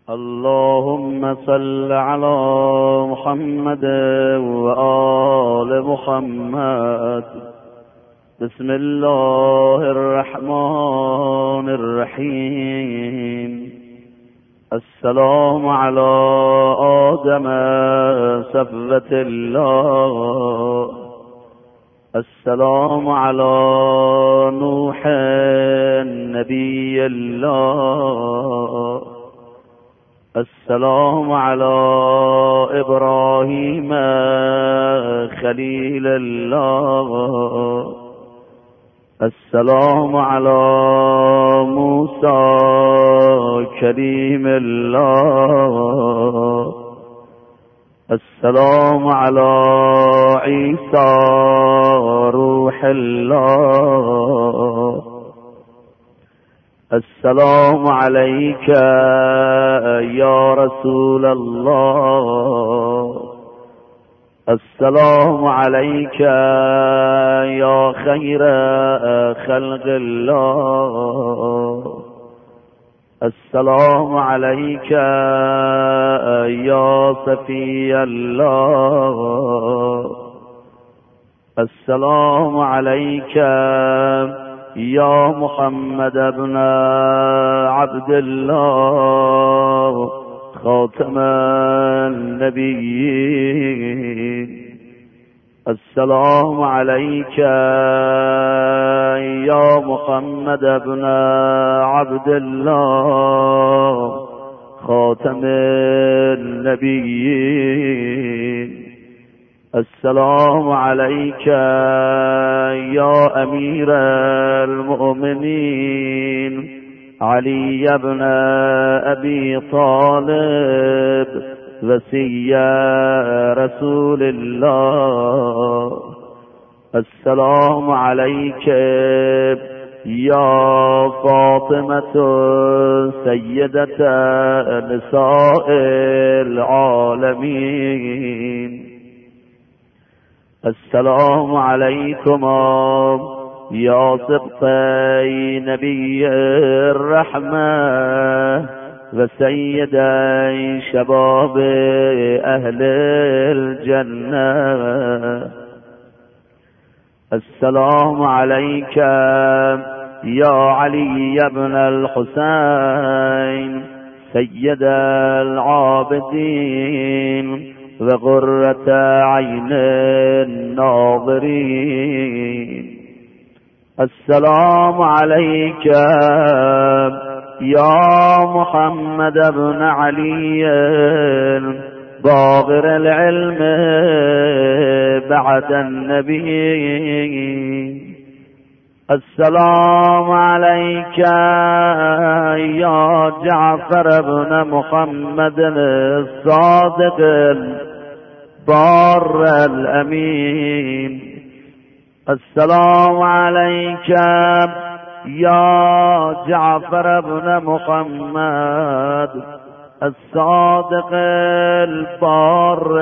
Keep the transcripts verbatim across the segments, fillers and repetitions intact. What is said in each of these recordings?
اللهم صل على محمد وآل محمد. بسم الله الرحمن الرحيم. السلام على آدم صفوة الله. السلام على نوح نبي الله. السلام على إبراهيم خليل الله. السلام على موسى كريم الله. السلام على عيسى روح الله. السلام عليك يا رسول الله. السلام عليك يا خير خلق الله. السلام عليك يا صفي الله. السلام عليك يا محمد بن عبد الله خاتم النبيين. السلام عليك يا محمد بن عبد الله خاتم النبيين. السلام عليك يا أمير المؤمنين علي بن أبي طالب وصي رسول الله. السلام عليك يا فاطمة سيدة نساء العالمين. السلام عليكما يا سبطي نبي الرحمة وسيدي شباب أهل الجنة. السلام عليك يا علي بن الحسين سيد العابدين وغرة عين الناظرين. السلام عليك يا محمد بن علي باغر العلم بعد النبي. السلام عليك يا جعفر بن محمد الصادق البار الأمين. السلام عليك يا جعفر بن محمد الصادق البار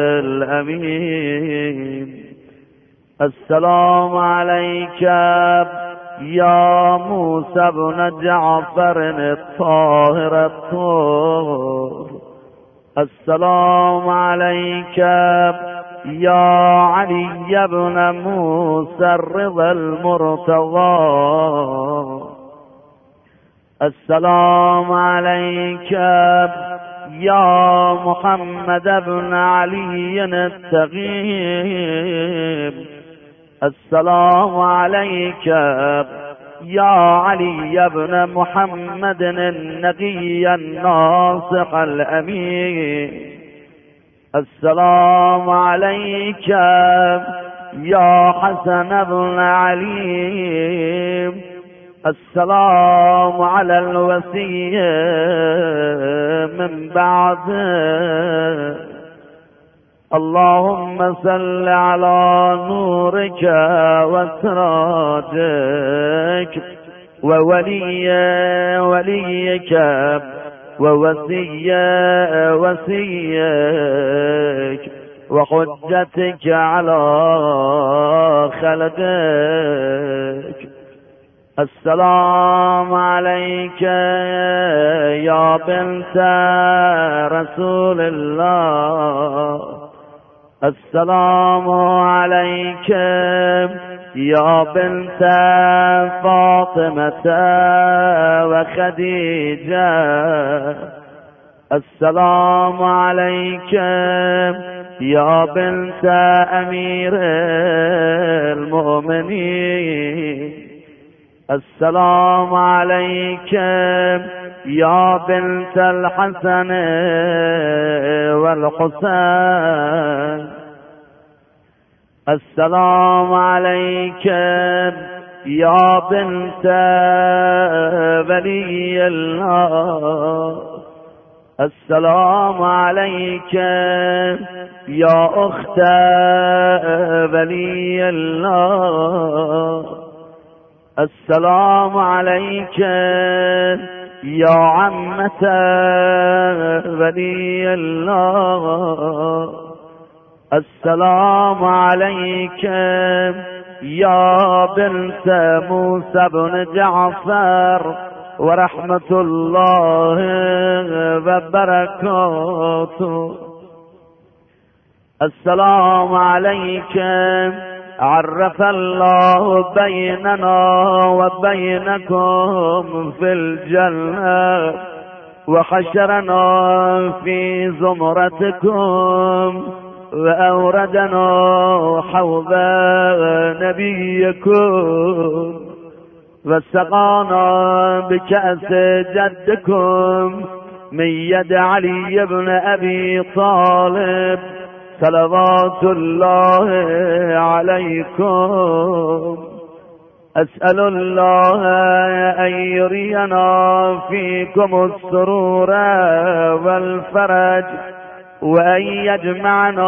الأمين. السلام عليك يا موسى بن جعفر الطاهر الطهر. السلام عليك يا علي بن موسى الرضا المرتضى. السلام عليك يا محمد بن علي التغيب. السلام عليك يا علي بن محمد النقي الناصح الأمين. السلام عليك يا حسن بن علي. السلام على الوصي من بعد. اللهم صل على نورك وسراجك وولي وليك ووصي وصيك وحجتك على خلقك. السلام عليك يا بنت رسول الله. السلام عليك يا بنت فاطمة وخديجة. السلام عليك يا بنت أمير المؤمنين. السلام عليك يا بنت الحسن والحسين. السلام عليك يا بنت ولي الله. السلام عليك يا أخت ولي الله. السلام عليك يا عمة ولي الله. السلام عليك يا بنت موسى بن جعفر ورحمة الله وبركاته. السلام عليك عرف الله بيننا وبينكم في الجنة وحشرنا في زمرتكم وأوردنا حوض نبيكم وسقانا بكأس جدكم من يد علي بن أبي طالب صلوات الله عليكم. أسأل الله أن يرينا فيكم السرور والفرج وأن يجمعنا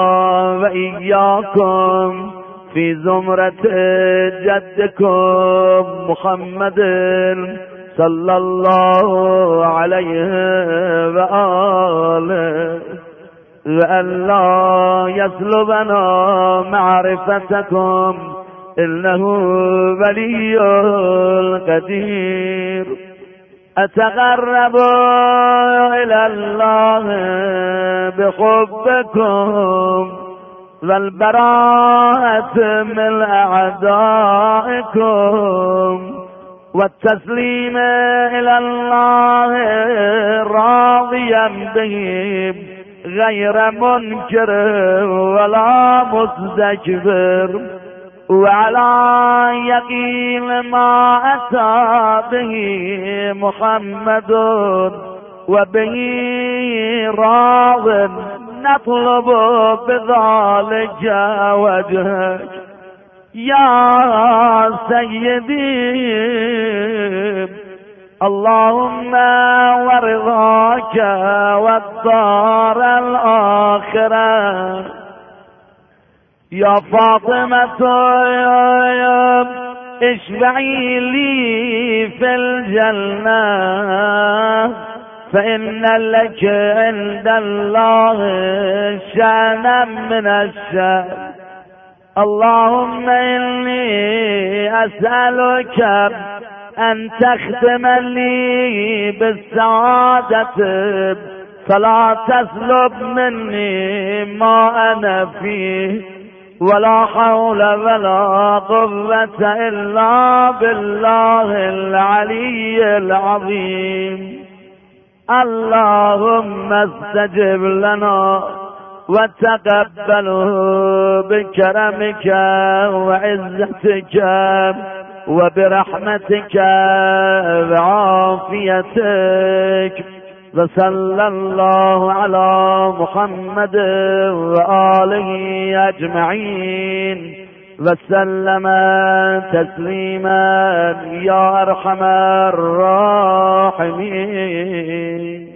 وإياكم في زمرة جدكم محمد صلى الله عليه وآله، وأن لا يسلبنا معرفتكم إنه ولي القدير. أتقرب إلى الله بحبكم والبراءة من أعدائكم والتسليم إلى الله راضيا به غير منكر ولا مستكبر، وعلى يقين ما أتى به محمد وبه راض نطلب بذلك وجهك يا سيدي. اللهم ورضاك والدار الآخرة. يا فاطمة اشفعي لي في الجنة فإن لك عند الله شأنا من الشأن. اللهم إني أسألك أن تختم لي بالسعادة فلا تسلب مني ما أنا فيه، ولا حول ولا قوة إلا بالله العلي العظيم. اللهم استجب لنا وتقبله بكرمك وعزتك وبرحمتك وعافيتك. وصلى الله على محمد وآله أجمعين وسلم تسليما يا أرحم الراحمين.